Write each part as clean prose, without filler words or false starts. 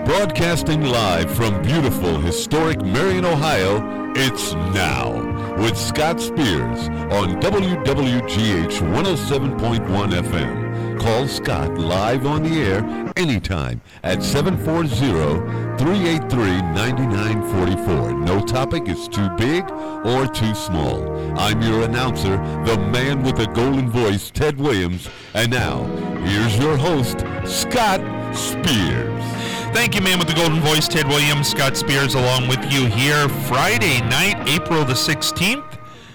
Broadcasting live from beautiful, historic Marion, Ohio, it's Now with Scott Spears on WWGH 107.1 FM. Call Scott live on the air anytime at 740-383-9944. No topic is too big or too small. I'm your announcer, the man with the golden voice, Ted Williams. And now, here's your host, Scott Spears. Thank you, man with the golden voice, Ted Williams. Scott Spears along with you here. Friday night, April the 16th,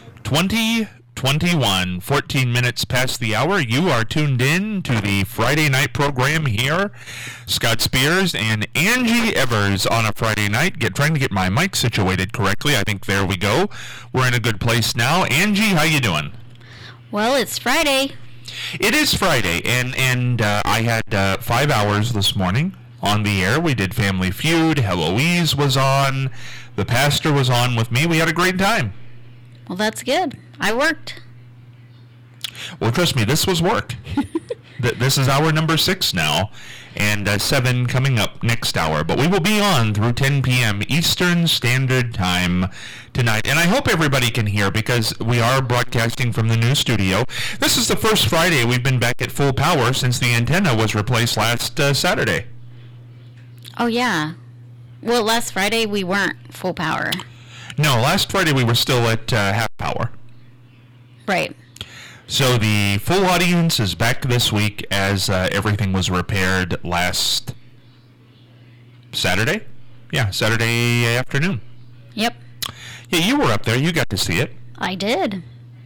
2021. 14 minutes past the hour. You are tuned in to the Friday night program here. Scott Spears and Angie Evers on a Friday night. Trying to get my mic situated correctly. I think there we go. We're in a good place now. Angie, how you doing? Well, it's Friday. It is Friday, and I had 5 hours this morning on the air. We did Family Feud. Heloise was on. The pastor was on with me. We had a great time. Well, that's good. I worked. Well, trust me, this was work. This is hour number 6 now, and 7 coming up next hour. But we will be on through 10 p.m. Eastern Standard Time tonight. And I hope everybody can hear, because we are broadcasting from the new studio. This is the first Friday we've been back at full power since the antenna was replaced last Saturday. Oh, yeah. Well, last Friday we weren't full power. No, last Friday we were still at half power. Right. So the full audience is back this week as everything was repaired last Saturday? Yeah, Saturday afternoon. Yep. Yeah, you were up there. You got to see it. I did.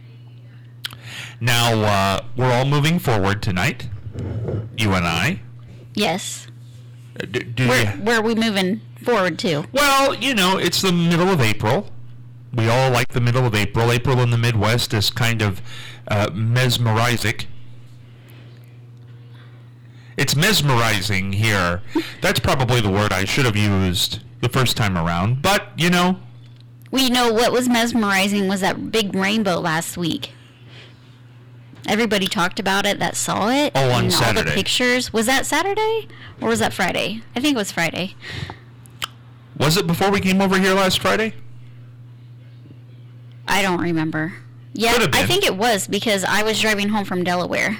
Now, we're all moving forward tonight. You and I. Yes. Where are we moving forward to? Well, you know, it's the middle of April. We all like the middle of April. April in the Midwest is kind of mesmerizing. It's mesmerizing here. That's probably the word I should have used the first time around. But, you know. Well, you know, what was mesmerizing was that big rainbow last week. Everybody talked about it that saw it. Oh, on and Saturday. All the pictures. Was that Saturday? Or was that Friday? I think it was Friday. Was it before we came over here last Friday? I don't remember. Yeah, I think it was, because I was driving home from Delaware.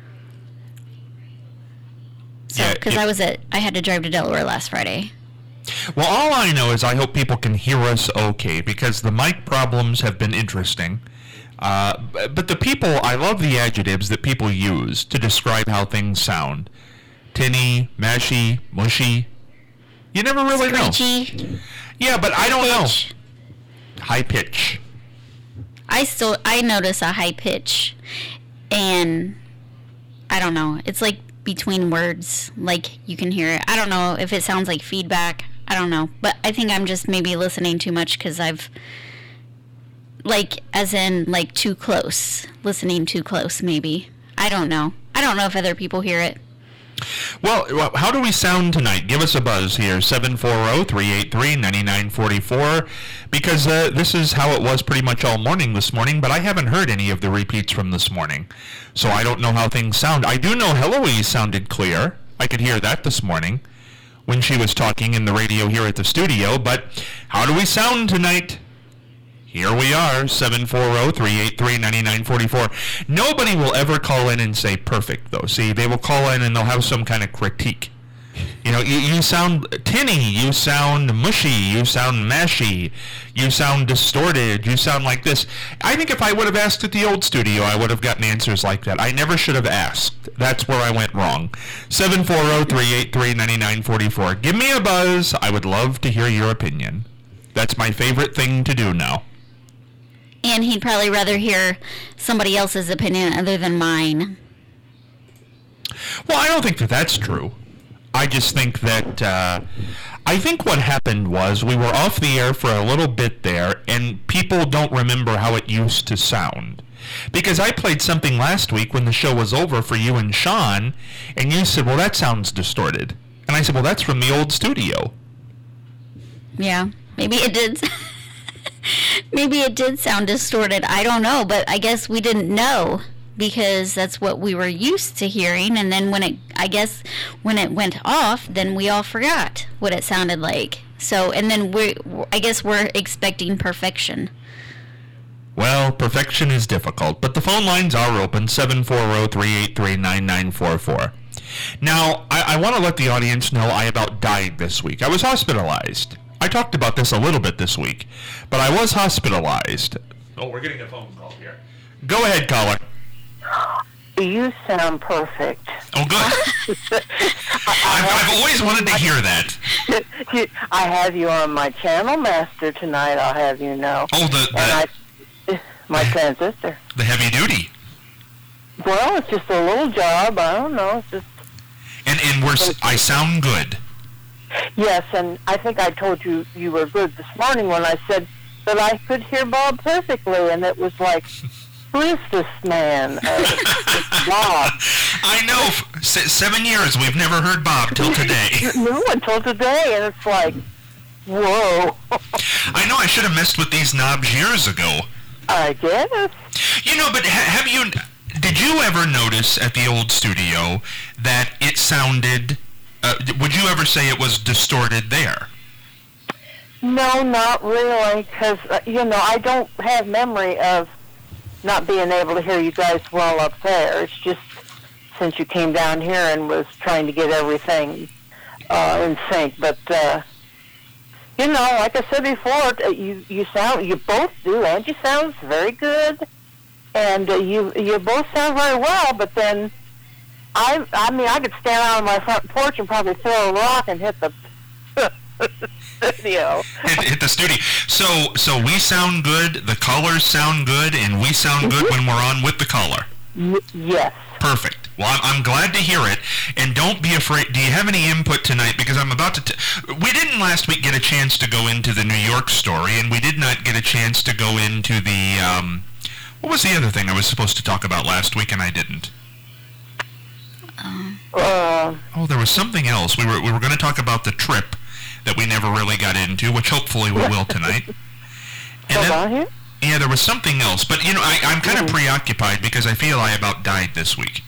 So, because I had to drive to Delaware last Friday. Well, all I know is I hope people can hear us okay, because the mic problems have been interesting. But the people, I love the adjectives that people use to describe how things sound. Tinny, mashy, mushy. You never really Screechy. know. Yeah, but I don't know. High pitch. I notice a high pitch, and I don't know. It's like between words, like you can hear it. I don't know if it sounds like feedback. I don't know, but I think I'm just maybe listening too much, because I've, like, as in, like, too close. Listening too close, maybe. I don't know. I don't know if other people hear it. Well, how do we sound tonight? Give us a buzz here, 740-383-9944, because this is how it was pretty much all morning this morning, but I haven't heard any of the repeats from this morning, so I don't know how things sound. I do know Heloise sounded clear. I could hear that this morning when she was talking in the radio here at the studio, but how do we sound tonight? Here we are, 740-383-9944. Nobody will ever call in and say perfect, though. See, they will call in and they'll have some kind of critique. You know, you sound tinny, you sound mushy, you sound mashy, you sound distorted, you sound like this. I think if I would have asked at the old studio, I would have gotten answers like that. I never should have asked. That's where I went wrong. 740-383-9944. Give me a buzz. I would love to hear your opinion. That's my favorite thing to do now. And he'd probably rather hear somebody else's opinion other than mine. Well, I don't think that that's true. I just think that, I think what happened was we were off the air for a little bit there, and people don't remember how it used to sound. Because I played something last week when the show was over for you and Sean, and you said, well, that sounds distorted. And I said, well, that's from the old studio. Yeah, maybe it did. Maybe it did sound distorted. I don't know, but I guess we didn't know. because that's what we were used to hearing. And then when it went off, then we all forgot what it sounded like. So, and then I guess we're expecting perfection. Well, perfection is difficult, but the phone lines are open, 740-383-9944. Now, I want to let the audience know I about died this week. I was hospitalized. I talked about this a little bit this week, but I was hospitalized. Oh, we're getting a phone call here. Go ahead, caller. You sound perfect. Oh, good. I've always wanted to hear that. I have you on my channel master tonight, I'll have you know. Oh, my transistor. The heavy duty. Well, it's just a little job. I don't know. It's just. And I sound good. Yes, and I think I told you you were good this morning when I said that I could hear Bob perfectly, and it was like, who is this man? It's Bob. I know. 7 years we've never heard Bob till today. No, until today, and it's like, whoa. I know. I should have messed with these knobs years ago. I guess. You know, but did you ever notice at the old studio that it sounded, would you ever say it was distorted there? No, not really, because, I don't have memory of not being able to hear you guys well up there. It's just since you came down here and was trying to get everything in sync. But, like I said before, you both do. Angie sounds very good, and you both sound very well. But then, I could stand out on my front porch and probably throw a rock and hit the studio. Hit the studio. So we sound good. The callers sound good, and we sound good when we're on with the caller. Yes. Perfect. Well, I'm glad to hear it, and don't be afraid. Do you have any input tonight? Because I'm about to... we didn't last week get a chance to go into the New York story, and we did not get a chance to go into the... what was the other thing I was supposed to talk about last week, and I didn't? There was something else. We were going to talk about the trip that we never really got into, which hopefully we will tonight. And then, yeah, there was something else, but I'm kind of preoccupied because I feel I about died this week.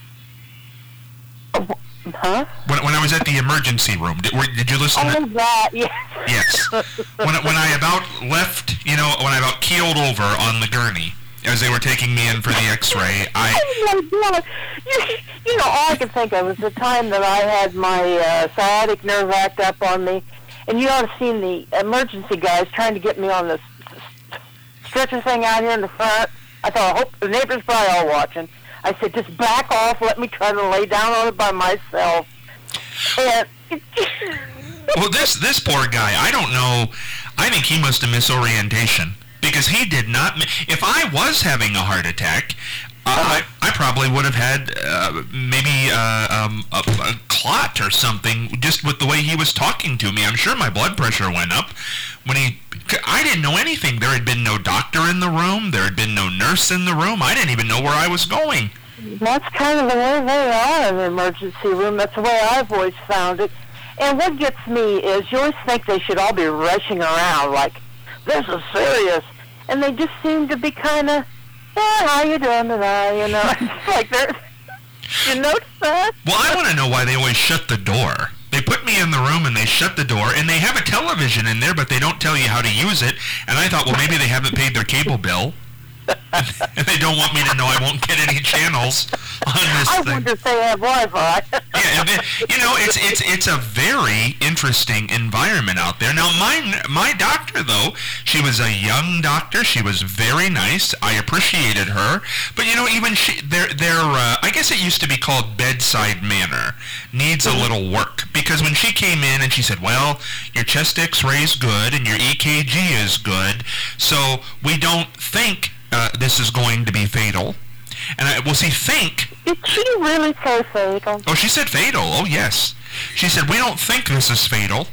Huh? When I was at the emergency room, did you listen? Oh, that, yes. Yes. When I about left, when I about keeled over on the gurney as they were taking me in for the X-ray, Oh my God! All I can think of was the time that I had my sciatic nerve act up on me, and you ought to have seen the emergency guys trying to get me on this stretcher thing out here in the front. I thought, I hope the neighbors probably all watching. I said, just back off, let me try to lay down on it by myself. And well, this poor guy, I don't know, I think he must have misorientation, because he did not, if I was having a heart attack, I probably would have had maybe a clot or something just with the way he was talking to me. I'm sure my blood pressure went up when I didn't know anything. There had been no doctor in the room. There had been no nurse in the room. I didn't even know where I was going. That's kind of the way they are in the emergency room. That's the way I've always found it. And what gets me is you always think they should all be rushing around like, this is serious. And they just seem to be kind of, how you doing tonight? It's like they're... You notice that? Well, I want to know why they always shut the door. They put me in the room and they shut the door, and they have a television in there, but they don't tell you how to use it. And I thought, well, maybe they haven't paid their cable bill. And they don't want me to know I won't get any channels on this thing. I wonder if they have Wi-Fi. Yeah, it's a very interesting environment out there. Now, my doctor, though, she was a young doctor. She was very nice. I appreciated her. But, even their I guess it used to be called bedside manner, needs a little work. Because when she came in and she said, well, your chest x-ray is good and your EKG is good, so we don't think this is going to be fatal. And think... Did she really say fatal? Oh, she said fatal. Oh, yes. She said, we don't think this is fatal.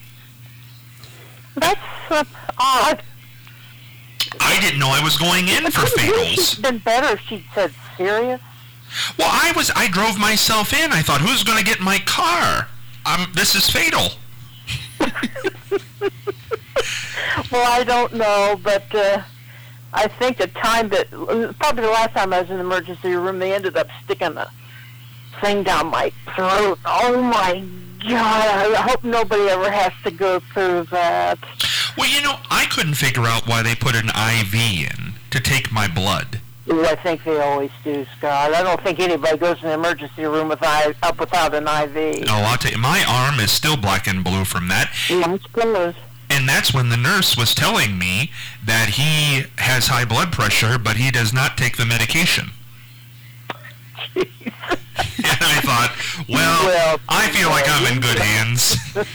That's odd. I didn't know I was going in for fatals. It would have been better if she'd said serious. Well, I drove myself in. I thought, who's going to get my car? This is fatal. Well, I don't know, but I think the time that, probably the last time I was in the emergency room, they ended up sticking a thing down my throat. Oh my God, I hope nobody ever has to go through that. Well, I couldn't figure out why they put an IV in to take my blood. Ooh, I think they always do, Scott. I don't think anybody goes in the emergency room without an IV. Oh, I'll tell you, my arm is still black and blue from that. Yeah, it's close. And that's when the nurse was telling me that he has high blood pressure, but he does not take the medication. And I thought, well, I feel like I'm in good hands.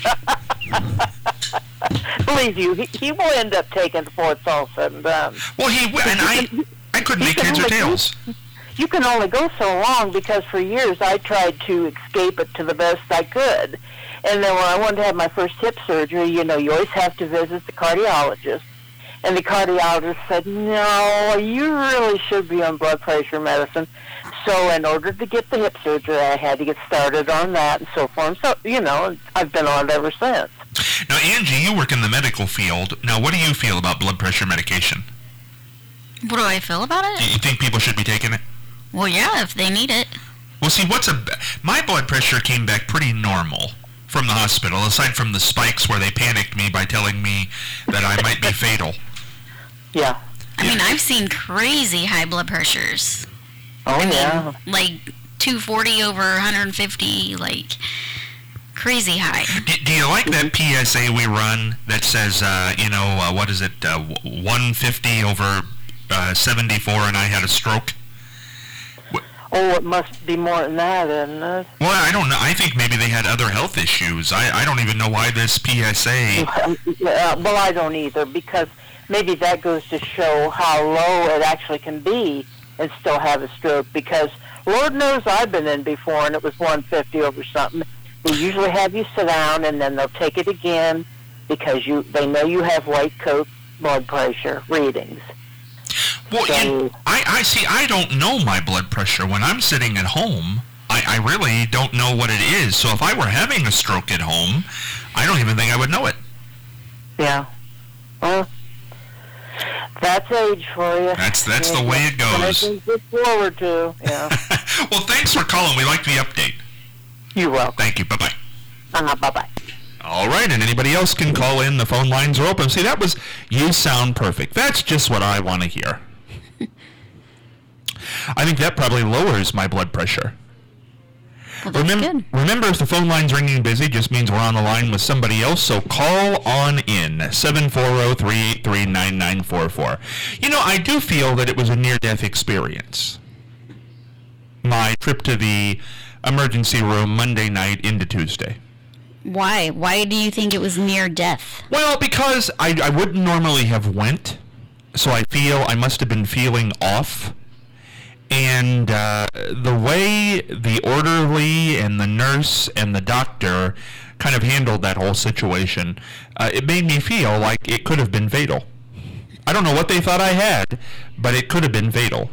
Believe you, he will end up taking it before it's all said and done. Well, I couldn't make heads or tails. You can only go so long because for years I tried to escape it to the best I could. And then when I wanted to have my first hip surgery, you always have to visit the cardiologist. And the cardiologist said, no, you really should be on blood pressure medicine. So in order to get the hip surgery, I had to get started on that and so forth. So, I've been on it ever since. Now, Angie, you work in the medical field. Now, what do you feel about blood pressure medication? What do I feel about it? Do you think people should be taking it? Well, yeah, if they need it. Well, see, my blood pressure came back pretty normal from the hospital, aside from the spikes where they panicked me by telling me that I might be fatal. Yeah. I mean, I've seen crazy high blood pressures. Oh, yeah. Like 240 over 150, like crazy high. Do you like that PSA we run that says, what is it, 150 over 74 and I had a stroke? Oh, it must be more than that, isn't it? Well, I don't know. I think maybe they had other health issues. I don't even know why this PSA... Well, I don't either, because maybe that goes to show how low it actually can be and still have a stroke, because Lord knows I've been in before and it was 150 over something. They usually have you sit down and then they'll take it again because they know you have white coat blood pressure readings. Well, So, I don't know my blood pressure. When I'm sitting at home, I really don't know what it is. So if I were having a stroke at home, I don't even think I would know it. yeah. Well, that's age for you. That's the way it goes. Something to look forward to, yeah. Well, thanks for calling. We like the update. You're welcome. Thank you. Bye-bye. Bye-bye. All right, and anybody else can call in. The phone lines are open. See, you sound perfect. That's just what I want to hear. I think that probably lowers my blood pressure. Well, that's good. Remember, if the phone line's ringing busy, just means we're on the line with somebody else, so call on in, 740-383-9944. I do feel that it was a near-death experience. My trip to the emergency room Monday night into Tuesday. Why? Why do you think it was near death? Well, because I wouldn't normally have went, so I feel I must have been feeling off. And the way the orderly and the nurse and the doctor kind of handled that whole situation, it made me feel like it could have been fatal. I don't know what they thought I had, but it could have been fatal.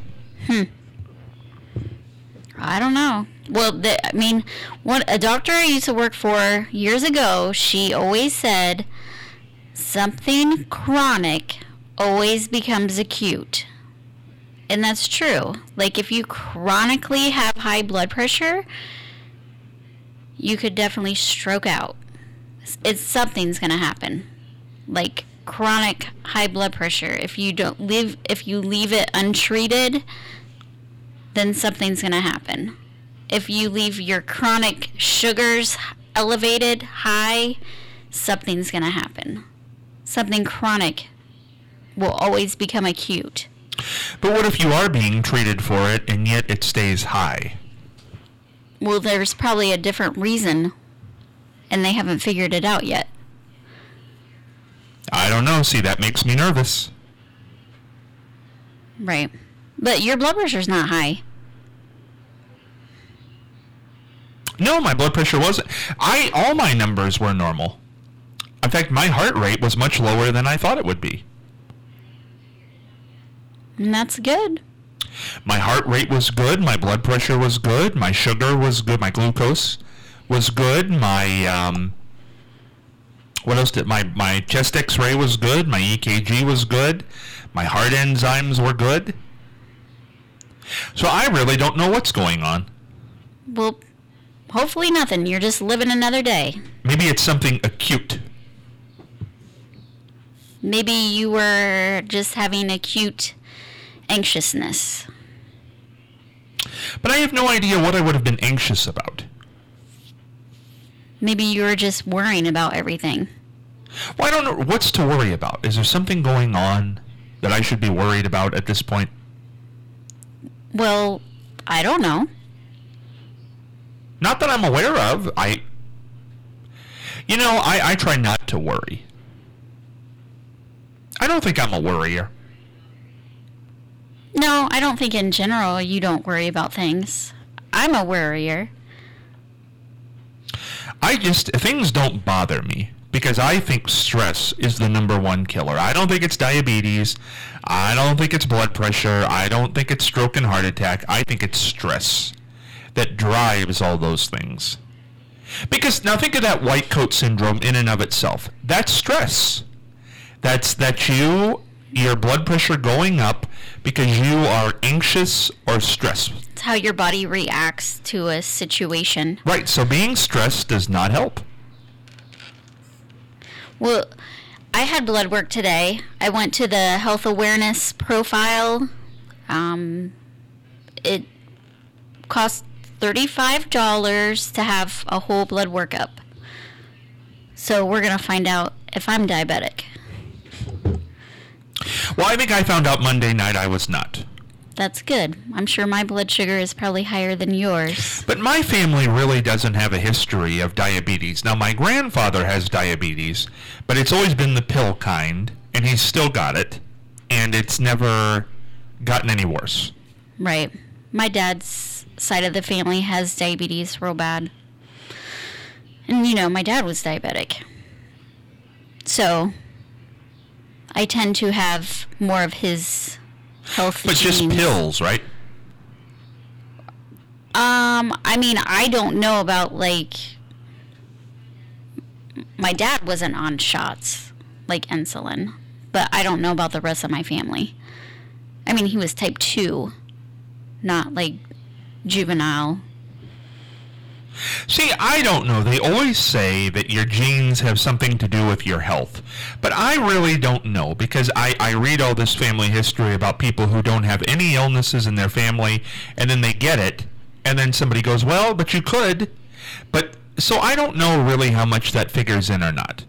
I don't know. Well, what a doctor I used to work for years ago, she always said, something chronic always becomes acute. And that's true. Like, if you chronically have high blood pressure, you could definitely stroke out. Something's going to happen. Like, chronic high blood pressure. If you leave it untreated, then something's going to happen. If you leave your chronic sugars elevated, high, something's going to happen. Something chronic will always become acute. But what if you are being treated for it and yet it stays high? Well, there's probably a different reason, and they haven't figured it out yet. I don't know. See, that makes me nervous. Right. But your blood pressure's not high. No, my blood pressure wasn't. All my numbers were normal. In fact, my heart rate was much lower than I thought it would be. And that's good. My heart rate was good. My blood pressure was good. My sugar was good. My glucose was good. My What else did my chest X-ray was good, my EKG was good, my heart enzymes were good. So I really don't know what's going on. Well, hopefully nothing. You're just living another day. Maybe it's something acute. Maybe you were just having acute anxiousness. But I have no idea what I would have been anxious about. Maybe you were just worrying about everything. Well, I don't know. What's to worry about? Is there something going on that I should be worried about at this point? Well, I don't know. Not that I'm aware of. I try not to worry. I don't think I'm a worrier. No, I don't think in general you don't worry about things. I'm a worrier. Things don't bother me because I think stress is the number one killer. I don't think it's diabetes. I don't think it's blood pressure. I don't think it's stroke and heart attack. I think it's stress that drives all those things. Because now think of that white coat syndrome in and of itself. That's stress. That's your blood pressure going up because you are anxious or stressed. It's how your body reacts to a situation. Right, so being stressed does not help. Well, I had blood work today. I went to the health awareness profile. It cost $35 to have a whole blood workup. So we're going to find out if I'm diabetic. Well, I think I found out Monday night I was not. That's good. I'm sure my blood sugar is probably higher than yours. But my family really doesn't have a history of diabetes. Now, my grandfather has diabetes, but it's always been the pill kind, and he's still got it, and it's never gotten any worse. Right. My dad's side of the family has diabetes real bad. And, my dad was diabetic. So I tend to have more of his health But genes. just pills, right? I don't know about, my dad wasn't on shots, like insulin, but I don't know about the rest of my family. He was type 2, not, juvenile. See, I don't know. They always say that your genes have something to do with your health. But I really don't know because I read all this family history about people who don't have any illnesses in their family, and then they get it, and then somebody goes, well, but you could. But so I don't know really how much that figures in or not.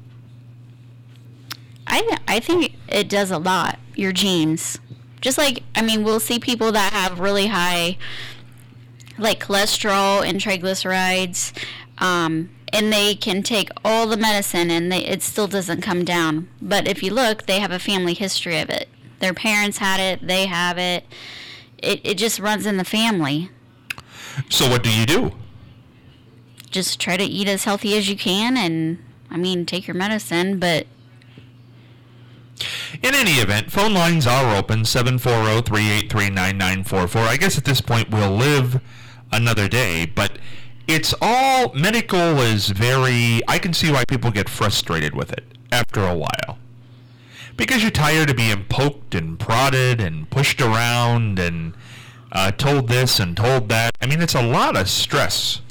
I think it does a lot, your genes. Just we'll see people that have really high cholesterol and triglycerides, and they can take all the medicine and it still doesn't come down. But if you look, they have a family history of it. Their parents had it, they have it. It just runs in the family. So what do? Just try to eat as healthy as you can and, take your medicine, but... In any event, phone lines are open, 740-383-9944. I guess at this point we'll live another day, but it's all, medical is very, I can see why people get frustrated with it after a while. Because you're tired of being poked and prodded and pushed around and told this and told that. It's a lot of stress.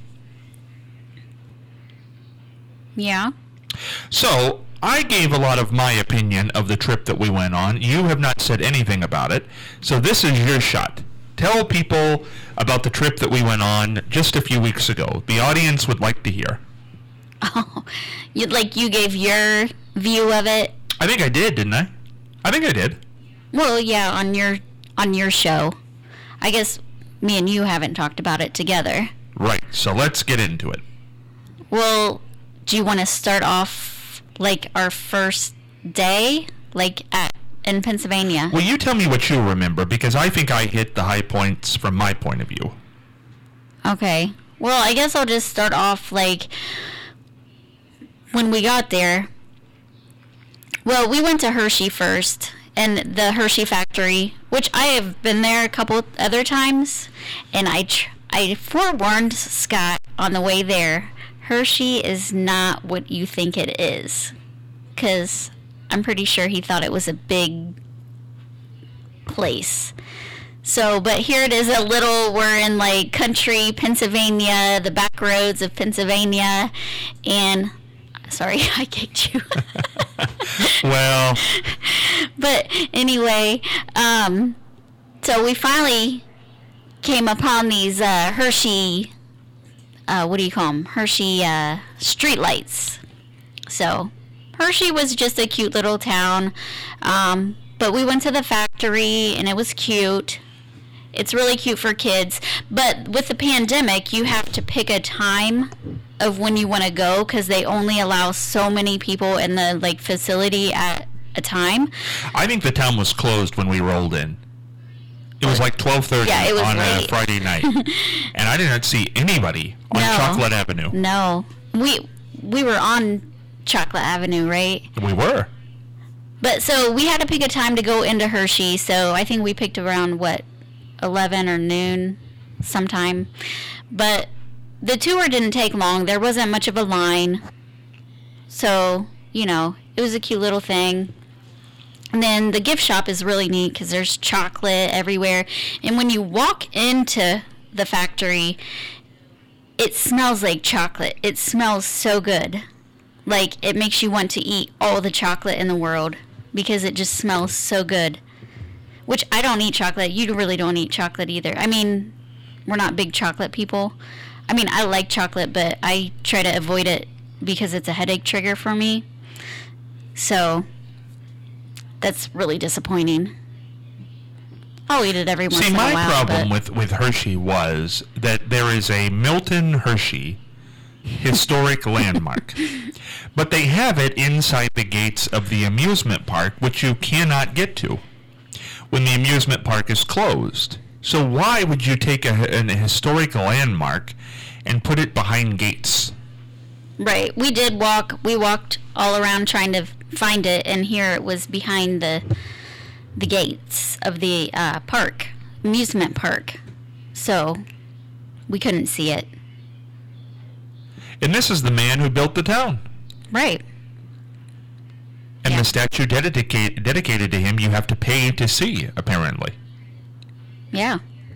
Yeah. So, I gave a lot of my opinion of the trip that we went on. You have not said anything about it. So this is your shot. Tell people about the trip that we went on just a few weeks ago. The audience would like to hear. Oh, you gave your view of it? I think I did, didn't I? I think I did. Well, yeah, on your show. I guess me and you haven't talked about it together. Right, so let's get into it. Well, do you want to start off our first day, in Pennsylvania? Well, you tell me what you remember, because I think I hit the high points from my point of view. Okay. Well, I guess I'll just start off, when we got there. Well, we went to Hershey first, and the Hershey factory, which I have been there a couple other times, and I forewarned Scott on the way there, Hershey is not what you think it is. because I'm pretty sure he thought it was a big place. So, but here it is we're in like country Pennsylvania, the back roads of Pennsylvania, and, sorry, I kicked you. Well. But anyway, so we finally came upon these Hershey, what do you call them? Hershey street lights. So Hershey was just a cute little town, but we went to the factory and it was cute. It's really cute for kids, but with the pandemic, you have to pick a time of when you want to go because they only allow so many people in the like facility at a time. I think the town was closed when we rolled in. It was like 12:30 on a Friday night, and I didn't see anybody on Chocolate Avenue. No, we were on Chocolate Avenue, right? We were. But so we had to pick a time to go into Hershey. So I think we picked around 11 or noon sometime. But the tour didn't take long. There wasn't much of a line. So, it was a cute little thing. And then the gift shop is really neat because there's chocolate everywhere. And when you walk into the factory, it smells like chocolate. It smells so good. Like, it makes you want to eat all the chocolate in the world because it just smells so good. Which, I don't eat chocolate. You really don't eat chocolate either. I mean, we're not big chocolate people. I mean, I like chocolate, but I try to avoid it because it's a headache trigger for me. So, that's really disappointing. I'll eat it every once in a while. See, my problem with Hershey was that there is a Milton Hershey historic landmark, but they have it inside the gates of the amusement park, which you cannot get to when the amusement park is closed. So why would you take an historic landmark and put it behind gates? Right. We walked all around trying to find it, and here it was behind the gates of the amusement park. So we couldn't see it. And this is the man who built the town. Right. And the statue dedicated to him, you have to pay to see, apparently. Yeah.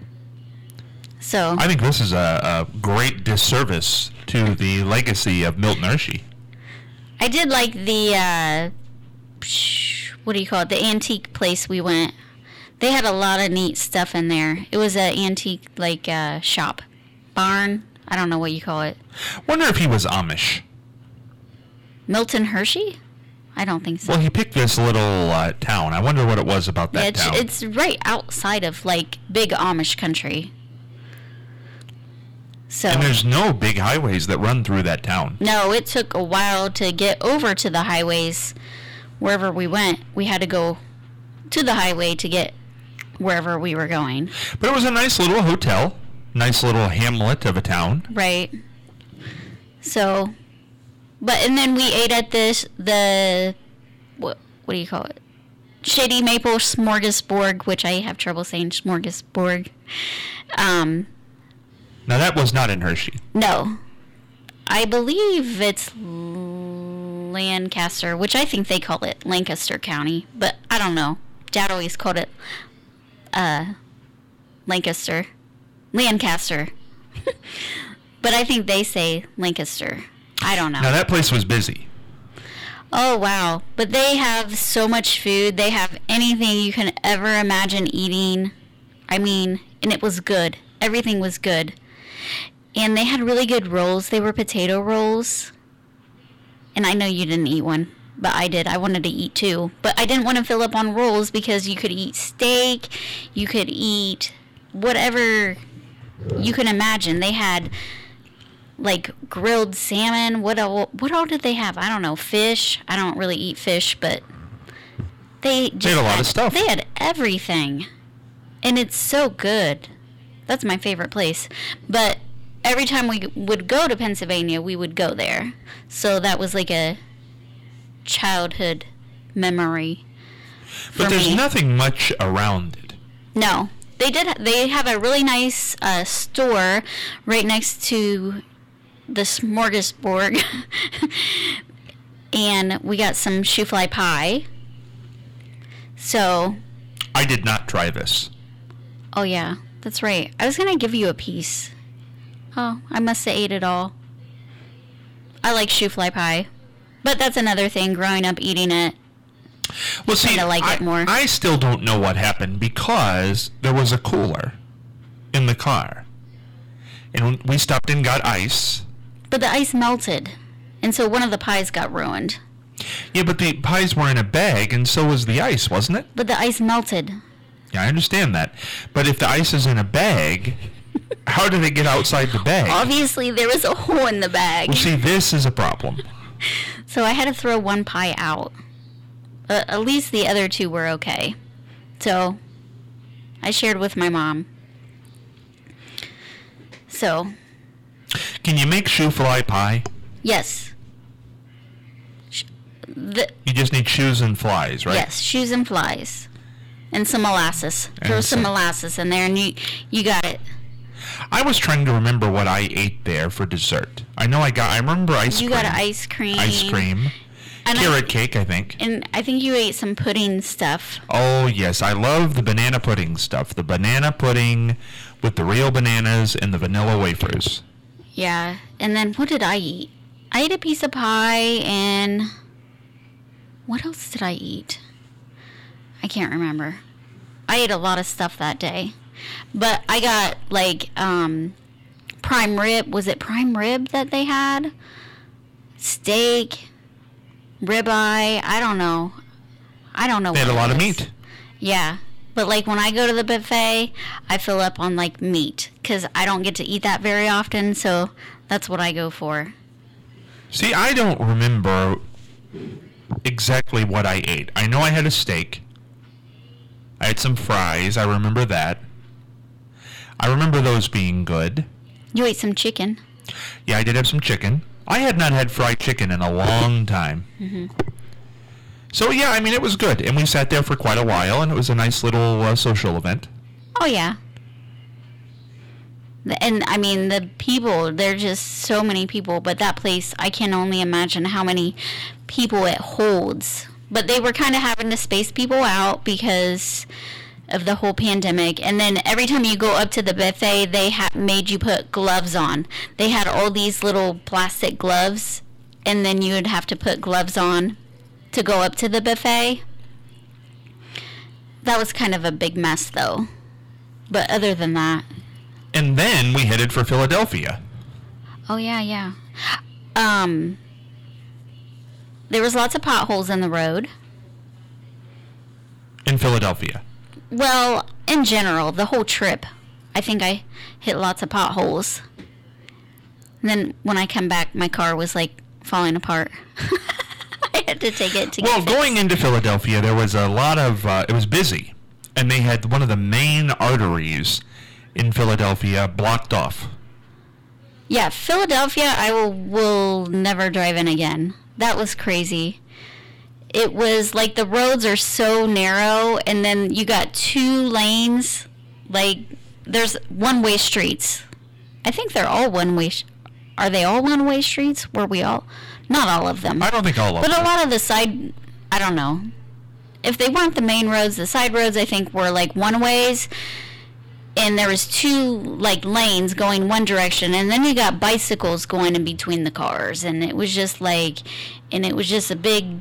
So I think this is a great disservice to the legacy of Milton Hershey. I did like the, what do you call it, the antique place we went. They had a lot of neat stuff in there. It was an antique, shop. Barn. I don't know what you call it. Wonder if he was Amish. Milton Hershey? I don't think so. Well, he picked this little town. I wonder what it was about that town. It's right outside of, big Amish country. So, and there's no big highways that run through that town. No, it took a while to get over to the highways. Wherever we went, we had to go to the highway to get wherever we were going. But it was a nice little hotel. Nice little hamlet of a town. Right. So, and then we ate at what do you call it? Shady Maple Smorgasbord, which I have trouble saying smorgasbord. Now that was not in Hershey. No. I believe it's Lancaster, which I think they call it Lancaster County, but I don't know. Dad always called it Lancaster. But I think they say Lancaster. I don't know. Now that place was busy. Oh, wow. But they have so much food. They have anything you can ever imagine eating. I mean, and it was good. Everything was good. And they had really good rolls. They were potato rolls. And I know you didn't eat one, but I did. I wanted to eat two. But I didn't want to fill up on rolls because you could eat steak. You could eat whatever you can imagine. They had grilled salmon. What all did they have? I don't know. Fish. I don't really eat fish, but they had a lot of stuff. They had everything, and it's so good. That's my favorite place. But every time we would go to Pennsylvania, we would go there. So that was like a childhood memory. But there's nothing much around it. No. They have a really nice store right next to the Smorgasbord. and we got some shoe fly pie. So. I did not try this. Oh, yeah. That's right. I was going to give you a piece. Oh, I must have ate it all. I like shoe fly pie. But that's another thing, growing up eating it. Well, see, it more. I still don't know what happened because there was a cooler in the car. And we stopped and got ice. But the ice melted. And so one of the pies got ruined. Yeah, but the pies were in a bag, and so was the ice, wasn't it? But the ice melted. Yeah, I understand that. But if the ice is in a bag, how did it get outside the bag? Obviously, there was a hole in the bag. Well, see, this is a problem. So I had to throw one pie out. At least the other two were okay. So I shared with my mom. So. Can you make shoe fly pie? Yes. You just need shoes and flies, right? Yes, shoes and flies. And some molasses. Throw some molasses in there and you got it. I was trying to remember what I ate there for dessert. I remember ice cream. You got ice cream. Ice cream. And carrot cake, I think. And I think you ate some pudding stuff. Oh, yes. I love the banana pudding stuff. The banana pudding with the real bananas and the vanilla wafers. Yeah. And then what did I eat? I ate a piece of pie and... What else did I eat? I can't remember. I ate a lot of stuff that day. But I got, prime rib. Was it prime rib that they had? Steak, ribeye. I don't know. They had a lot of meat. Yeah. But, when I go to the buffet, I fill up on, meat. Because I don't get to eat that very often, so that's what I go for. See, I don't remember exactly what I ate. I know I had a steak. I had some fries. I remember that. I remember those being good. You ate some chicken. Yeah, I did have some chicken. I had not had fried chicken in a long time. Mm-hmm. So, yeah, I mean, it was good. And we sat there for quite a while, and it was a nice little social event. Oh, yeah. And, I mean, the people, there are just so many people. But that place, I can only imagine how many people it holds. But they were kind of having to space people out because of the whole pandemic. And then every time you go up to the buffet, they made you put gloves on. They had all these little plastic gloves, and then you would have to put gloves on to go up to the buffet. That was kind of a big mess, though. But other than that... And then we headed for Philadelphia. Oh, yeah. There was lots of potholes in the road. In Philadelphia? Well, in general, the whole trip, I think I hit lots of potholes. And then when I come back, my car was, falling apart. I had to take it to get fixed. Going into Philadelphia, there was a lot of... it was busy. And they had one of the main arteries in Philadelphia blocked off. Yeah, Philadelphia, I will never drive in again. That was crazy. It was the roads are so narrow, and then you got 2 lanes. There's one-way streets. I think they're all one-way. Are they all one-way streets? Not all of them. I don't think all of them. But a lot of the side, I don't know. If they weren't the main roads, the side roads, I think, were one-ways. And there was 2 lanes going one direction, and then you got bicycles going in between the cars, and it was just a big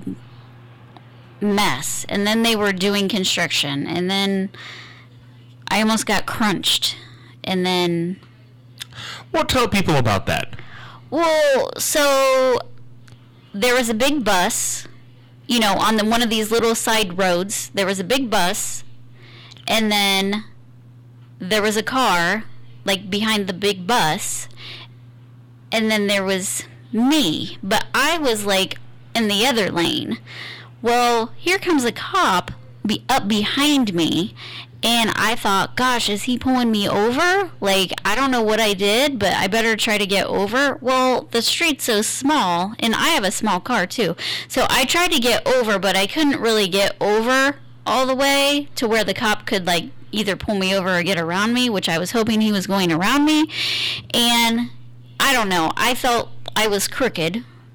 mess. And then they were doing construction, and then I almost got crunched, and then... Well, tell people about that. Well, so there was a big bus, on one of these little side roads. There was a big bus, and then there was a car, behind the big bus, and then there was me, but I was, in the other lane. Well, here comes a cop up behind me, and I thought, gosh, is he pulling me over? I don't know what I did, but I better try to get over. Well, the street's so small, and I have a small car, too. So I tried to get over, but I couldn't really get over all the way to where the cop could, either pull me over or get around me, which I was hoping he was going around me. And I don't know. I felt I was crooked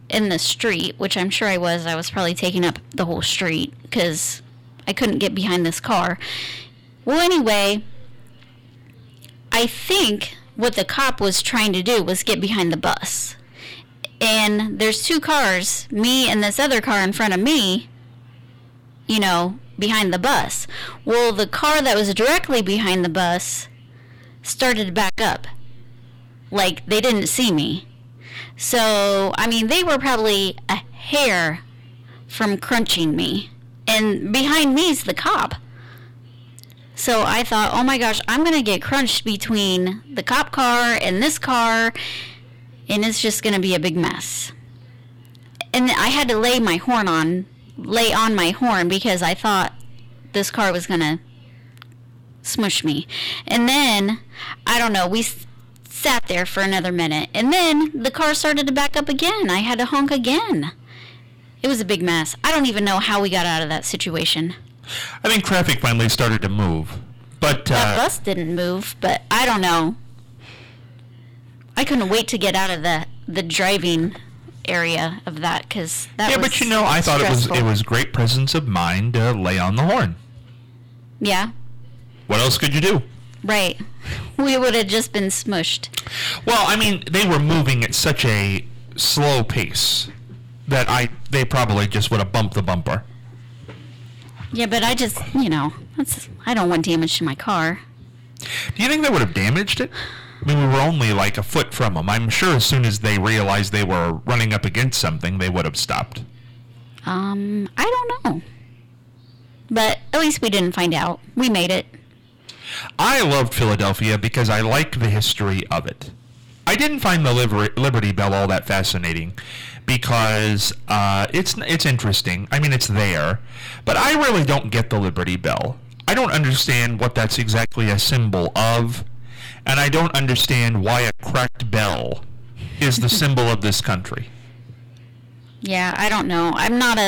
in the street, which I'm sure I was probably taking up the whole street because I couldn't get behind this car. Well, anyway, I think what the cop was trying to do was get behind the bus. And there's two cars, me and this other car in front of me, you know, behind the bus. Well, the car that was directly behind the bus started to back up. Like, they didn't see me. So, I mean, they were probably a hair from crunching me. And behind me is the cop. So I thought, oh my gosh, I'm going to get crunched between the cop car and this car, and it's just going to be a big mess. And I had to lay on my horn because I thought this car was going to smush me. And then, I don't know, we sat there for another minute, and then the car started to back up again. I had to honk again. It was a big mess. I don't even know how we got out of that situation. I think traffic finally started to move, but that bus didn't move, but I don't know. I couldn't wait to get out of the driving area of that because that was but you know, I thought stressful. it was great presence of mind to lay on the horn. Yeah. What else could you do? Right. We would have just been smushed. Well, I mean, they were moving at such a slow pace that they probably just would have bumped the bumper. Yeah, but I just, you know, I don't want damage to my car. Do you think they would have damaged it? I mean, we were only like a foot from them. I'm sure as soon as they realized they were running up against something, they would have stopped. I don't know. But at least we didn't find out. We made it. I loved Philadelphia because I like the history of it. I didn't find the Liberty Bell all that fascinating because it's interesting. I mean, it's there, but I really don't get the Liberty Bell. I don't understand what that's exactly a symbol of, and I don't understand why a cracked bell is the symbol of this country. Yeah, I don't know. I'm not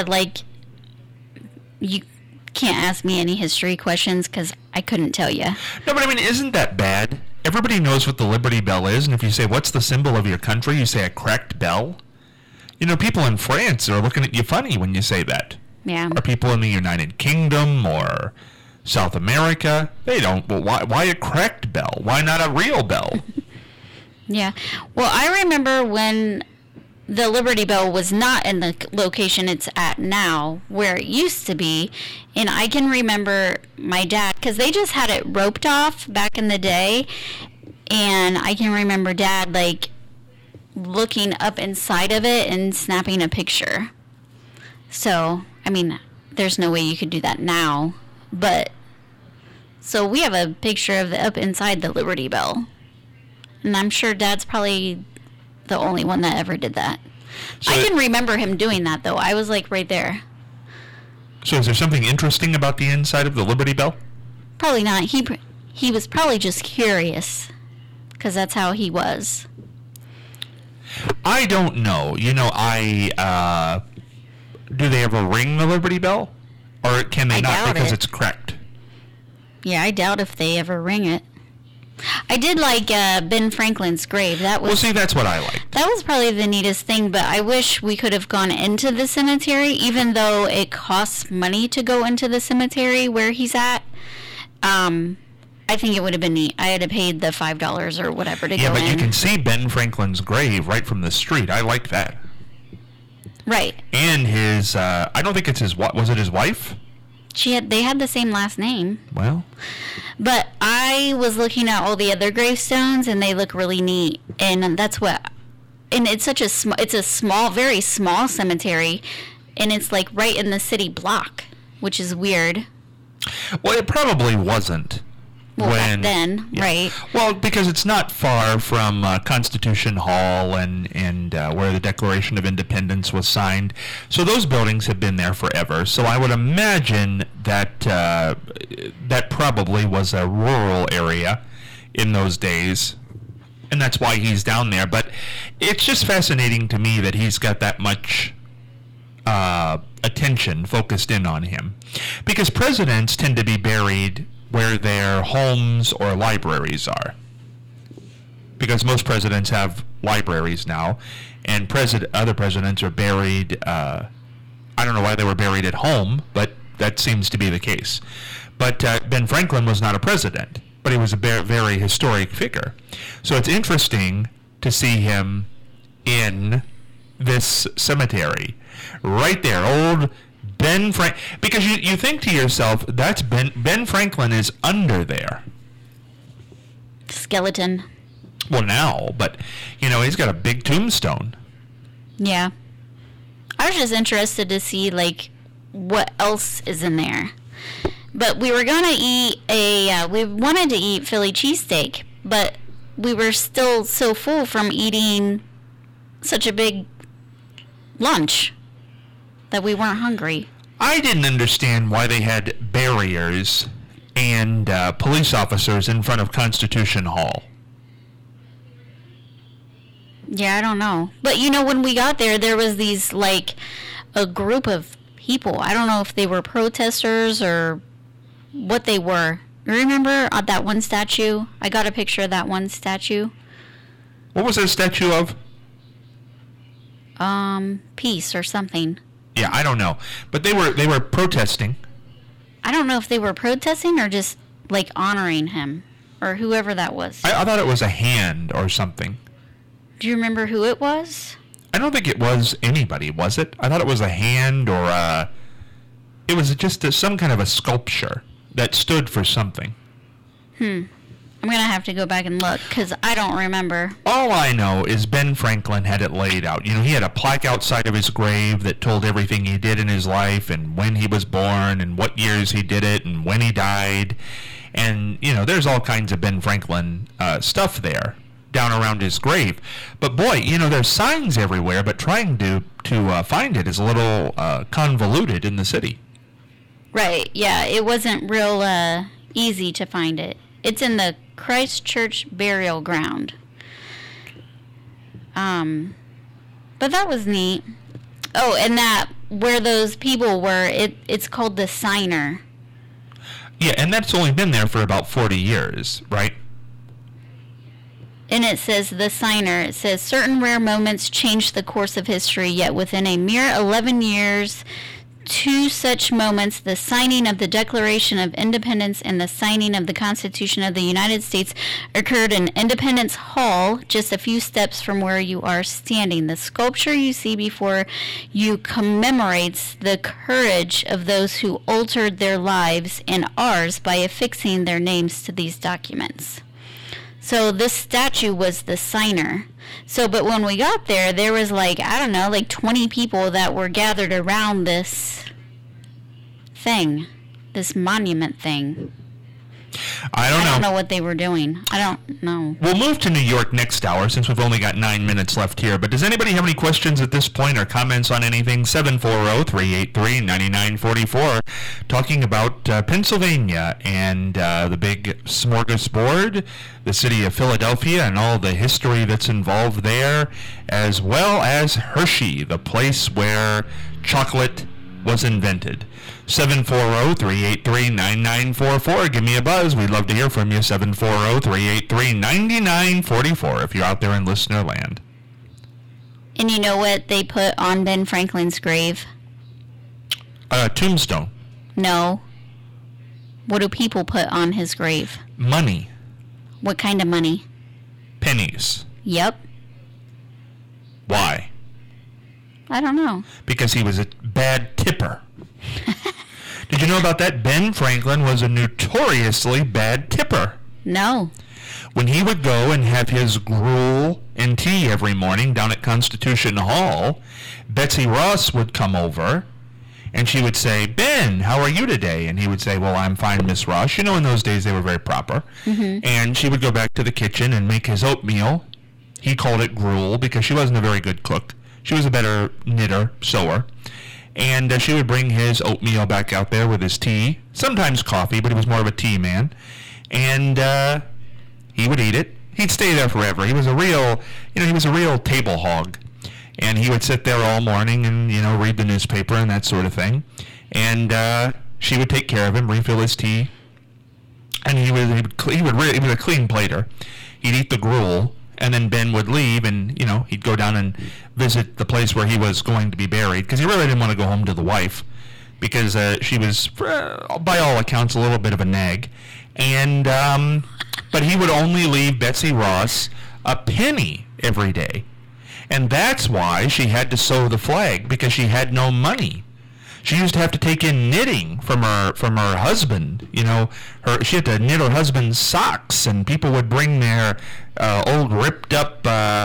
you can't ask me any history questions because I couldn't tell you. No, but I mean, isn't that bad? Everybody knows what the Liberty Bell is, and if you say, what's the symbol of your country, you say a cracked bell. You know, people in France are looking at you funny when you say that. Yeah. Or people in the United Kingdom or South America, they don't. Well, why a cracked bell? Why not a real bell? Yeah. Well, I remember when the Liberty Bell was not in the location it's at now, where it used to be, and I can remember my dad, because they just had it roped off back in the day, and I can remember Dad, like, looking up inside of it and snapping a picture. So, I mean, there's no way you could do that now, but, so we have a picture of up inside the Liberty Bell, and I'm sure Dad's probably the only one that ever did that. So I can remember him doing that, though. I was, like, right there. So is there something interesting about the inside of the Liberty Bell? Probably not. He was probably just curious, because that's how he was. I don't know. You know, do they ever ring the Liberty Bell? Or can they not because it's cracked? Yeah, I doubt if they ever ring it. I did like Ben Franklin's grave. That was, well, see, that's what I liked. That was probably the neatest thing, but I wish we could have gone into the cemetery, even though it costs money to go into the cemetery where he's at. I think it would have been neat. I had to pay the $5 or whatever to go in. Yeah, but you can see Ben Franklin's grave right from the street. I like that. Right. And his, I don't think it's his, was it his wife? They had the same last name. Well. But I was looking at all the other gravestones, and they look really neat. And that's what, and it's such it's a small, very small cemetery, and it's like right in the city block, which is weird. Well, it probably wasn't. Well, back then, yeah. Right. Well, because it's not far from Constitution Hall and where the Declaration of Independence was signed. So those buildings have been there forever. So I would imagine that that probably was a rural area in those days. And that's why he's down there. But it's just fascinating to me that he's got that much attention focused in on him. Because presidents tend to be buried where their homes or libraries are. Because most presidents have libraries now, and other presidents are buried. I don't know why they were buried at home, but that seems to be the case. But Ben Franklin was not a president, but he was a very historic figure. So it's interesting to see him in this cemetery right there, old Ben because you think to yourself, that's Ben Franklin is under there. Skeleton. Well, now, but he's got a big tombstone. Yeah. I was just interested to see what else is in there. But we were gonna eat we wanted to eat Philly cheesesteak, but we were still so full from eating such a big lunch that we weren't hungry. I didn't understand why they had barriers and police officers in front of Constitution Hall. Yeah, I don't know. But when we got there was these a group of people. I don't know if they were protesters or what they were. Remember that one statue? I got a picture of that one statue. What was that statue of? Peace or something. Yeah, I don't know. But they were protesting. I don't know if they were protesting or just honoring him or whoever that was. I thought it was a hand or something. Do you remember who it was? I don't think it was anybody, was it? I thought it was a hand or it was just some kind of a sculpture that stood for something. I'm going to have to go back and look because I don't remember. All I know is Ben Franklin had it laid out. He had a plaque outside of his grave that told everything he did in his life and when he was born and what years he did it and when he died. And, there's all kinds of Ben Franklin stuff there down around his grave. But boy, there's signs everywhere, but trying to find it is a little convoluted in the city. Right, yeah, it wasn't real easy to find it. It's in the Christchurch Burial Ground. But that was neat. Oh, and that, where those people were, it's called the Signer. Yeah, and that's only been there for about 40 years, right? And it says, the Signer, it says, certain rare moments changed the course of history, yet within a mere 11 years, two such moments, the signing of the Declaration of Independence and the signing of the Constitution of the United States, occurred in Independence Hall, just a few steps from where you are standing. The sculpture you see before you commemorates the courage of those who altered their lives and ours by affixing their names to these documents. So this statue was the Signer. So, but when we got there, there was 20 people that were gathered around this thing, this monument thing. I don't know what they were doing. I don't know. We'll move to New York next hour since we've only got 9 minutes left here. But does anybody have any questions at this point or comments on anything? 740-383-9944. Talking about Pennsylvania and the big smorgasbord, the city of Philadelphia and all the history that's involved there, as well as Hershey, the place where chocolate was invented. 740-383-9944. Give me a buzz. We'd love to hear from you. 740-383-9944 if you're out there in listener land. And you know what they put on Ben Franklin's grave? Tombstone. No. What do people put on his grave? Money. What kind of money? Pennies. Yep. Why? I don't know. Because he was a bad tipper. Did you know about that? Ben Franklin was a notoriously bad tipper. No. When he would go and have his gruel and tea every morning down at Constitution Hall, Betsy Ross would come over and she would say, Ben, how are you today? And he would say, well, I'm fine, Miss Ross. In those days they were very proper. Mm-hmm. And she would go back to the kitchen and make his oatmeal. He called it gruel because she wasn't a very good cook. She was a better knitter, sewer. And she would bring his oatmeal back out there with his tea, sometimes coffee, but he was more of a tea man. And he would eat it. He'd stay there forever. He was a real, he was a real table hog. And he would sit there all morning and, read the newspaper and that sort of thing. And she would take care of him, refill his tea. And he was a clean plater. He'd eat the gruel. And then Ben would leave, and, he'd go down and visit the place where he was going to be buried, because he really didn't want to go home to the wife, because she was, by all accounts, a little bit of a nag. And but he would only leave Betsy Ross a penny every day. And that's why she had to sew the flag, because she had no money. She used to have to take in knitting from her husband. She had to knit her husband's socks, and people would bring their old ripped up,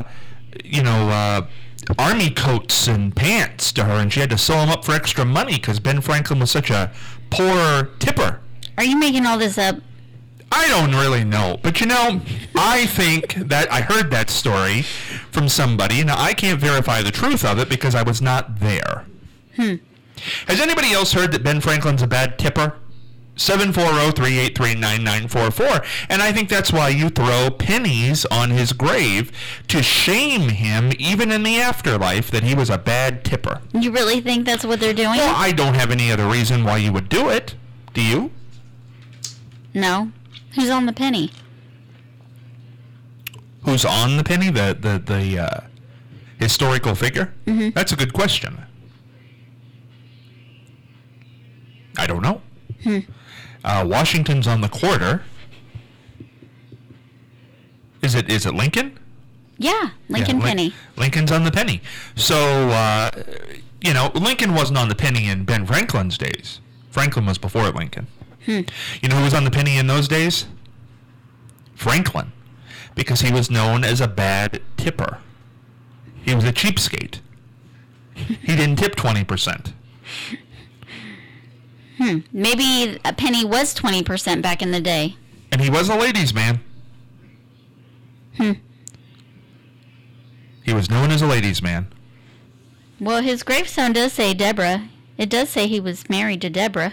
army coats and pants to her, and she had to sew them up for extra money because Ben Franklin was such a poor tipper. Are you making all this up? I don't really know, but I think that I heard that story from somebody. Now, I can't verify the truth of it because I was not there. Has anybody else heard that Ben Franklin's a bad tipper? 740-383-9944. And I think that's why you throw pennies on his grave, to shame him, even in the afterlife, that he was a bad tipper. You really think that's what they're doing? Well, I don't have any other reason why you would do it. Do you? No. Who's on the penny? Who's on the penny? The historical figure? Mm-hmm. That's a good question. I don't know. Washington's on the quarter. Is it Lincoln? Yeah, Lincoln penny. Lincoln's on the penny. So, Lincoln wasn't on the penny in Ben Franklin's days. Franklin was before Lincoln. You know who was on the penny in those days? Franklin. Because he was known as a bad tipper. He was a cheapskate. He didn't tip 20%. Maybe a penny was 20% back in the day. And he was a ladies' man. He was known as a ladies' man. Well, his gravestone does say Deborah. It does say he was married to Deborah.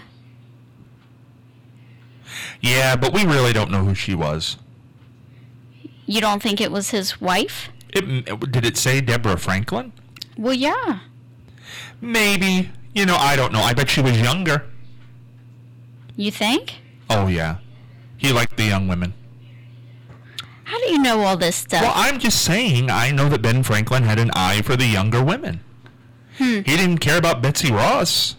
Yeah, but we really don't know who she was. You don't think it was his wife? Did it say Deborah Franklin? Well, yeah. Maybe. I don't know. I bet she was younger. You think? Oh, yeah. He liked the young women. How do you know all this stuff? Well, I'm just saying, I know that Ben Franklin had an eye for the younger women. He didn't care about Betsy Ross.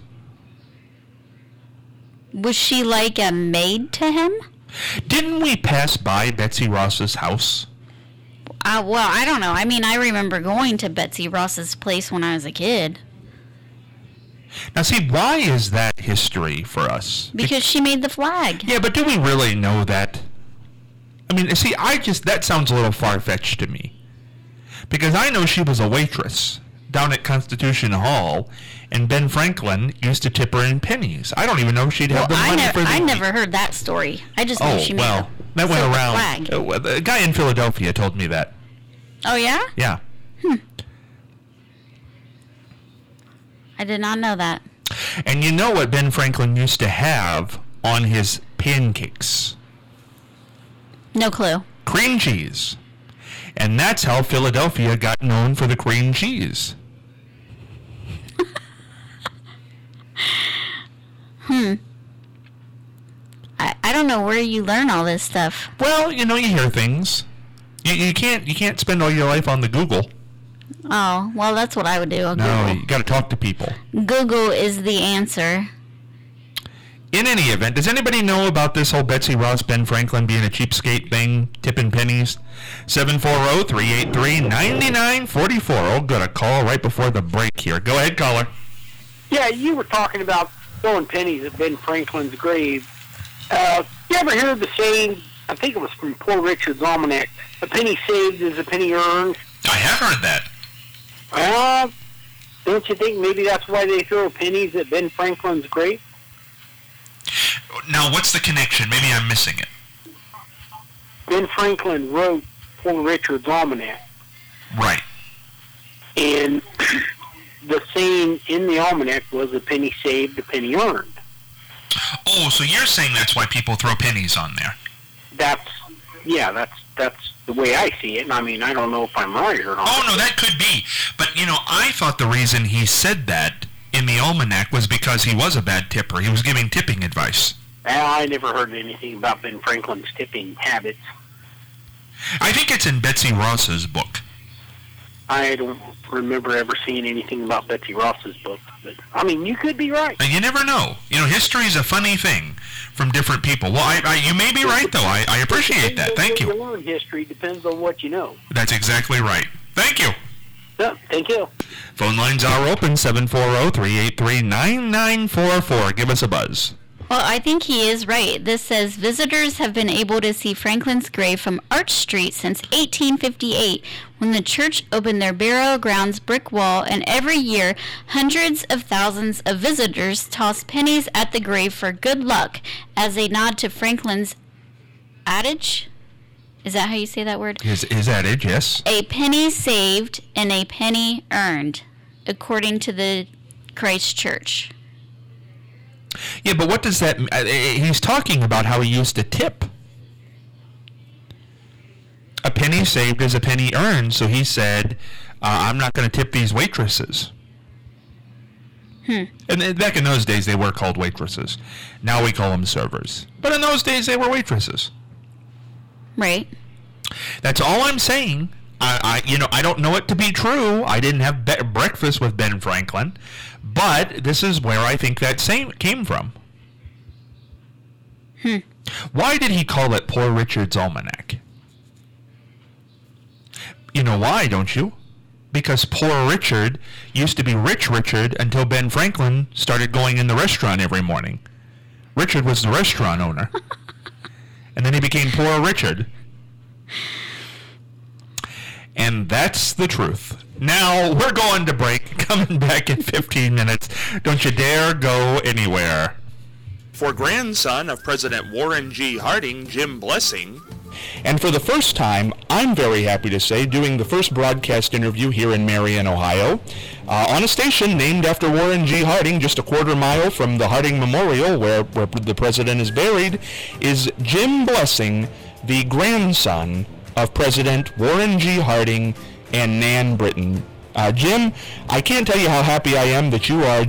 Was she like a maid to him? Didn't we pass by Betsy Ross's house? Well, I don't know. I mean, I remember going to Betsy Ross's place when I was a kid. Now, see, why is that history for us? Because she made the flag. Yeah, but do we really know that? I mean, see, that sounds a little far-fetched to me. Because I know she was a waitress down at Constitution Hall, and Ben Franklin used to tip her in pennies. I don't even know if she'd have the money for the... I never heard that story. I just knew she made that went around. Flag. The guy in Philadelphia told me that. Oh, yeah? Yeah. I did not know that. And you know what Ben Franklin used to have on his pancakes? No clue. Cream cheese. And that's how Philadelphia got known for the cream cheese. I don't know where you learn all this stuff. Well, you hear things. You can't spend all your life on the Google. Oh, well, that's what I would do. No, you got to talk to people. Google is the answer. In any event, does anybody know about this whole Betsy Ross, Ben Franklin being a cheapskate thing, tipping pennies? 740-383-9944. Oh, got a call right before the break here. Go ahead, caller. Yeah, you were talking about throwing pennies at Ben Franklin's grave. You ever hear the saying, I think it was from Poor Richard's Almanac, a penny saved is a penny earned? I have heard that. Don't you think maybe that's why they throw pennies at Ben Franklin's grave? Now, what's the connection? Maybe I'm missing it. Ben Franklin wrote Poor Richard's Almanac. Right. And the saying in the almanac was a penny saved, a penny earned. Oh, so you're saying that's why people throw pennies on there? That's the way I see it. And I mean, I don't know if I'm right or not. Oh, no, that could be. But, I thought the reason he said that in the almanac was because he was a bad tipper. He was giving tipping advice. I never heard anything about Ben Franklin's tipping habits. I think it's in Betsy Ross's book. I don't remember ever seeing anything about Betsy Ross's book. But, I mean, you could be right. You never know. History is a funny thing from different people. Well, you may be right, though. I appreciate that. Thank you. Learn history depends on what you know. That's exactly right. Thank you. Yeah, thank you. Phone lines are open, 740-383-9944. Give us a buzz. Well, I think he is right. This says visitors have been able to see Franklin's grave from Arch Street since 1858, when the church opened their burial grounds brick wall, and every year hundreds of thousands of visitors toss pennies at the grave for good luck as a nod to Franklin's adage. Is that how you say that word? His adage, yes. A penny saved and a penny earned, according to the Christ Church. Yeah, but what does that... he's talking about how he used to tip. A penny saved is a penny earned, so he said, I'm not going to tip these waitresses. And back in those days, they were called waitresses. Now we call them servers. But in those days, they were waitresses. Right. That's all I'm saying. I don't know it to be true. I didn't have breakfast with Ben Franklin, but this is where I think that came from. Why did he call it Poor Richard's Almanac? You know why, don't you? Because Poor Richard used to be Rich Richard until Ben Franklin started going in the restaurant every morning. Richard was the restaurant owner. And then he became Poor Richard. And that's the truth. Now, we're going to break. Coming back in 15 minutes. Don't you dare go anywhere. For grandson of President Warren G. Harding, Jim Blessing. And for the first time, I'm very happy to say, doing the first broadcast interview here in Marion, Ohio, on a station named after Warren G. Harding, just a quarter mile from the Harding Memorial, where the president is buried, is Jim Blessing, the grandson of President Warren G. Harding and Nan Britton. Jim, I can't tell you how happy I am that you are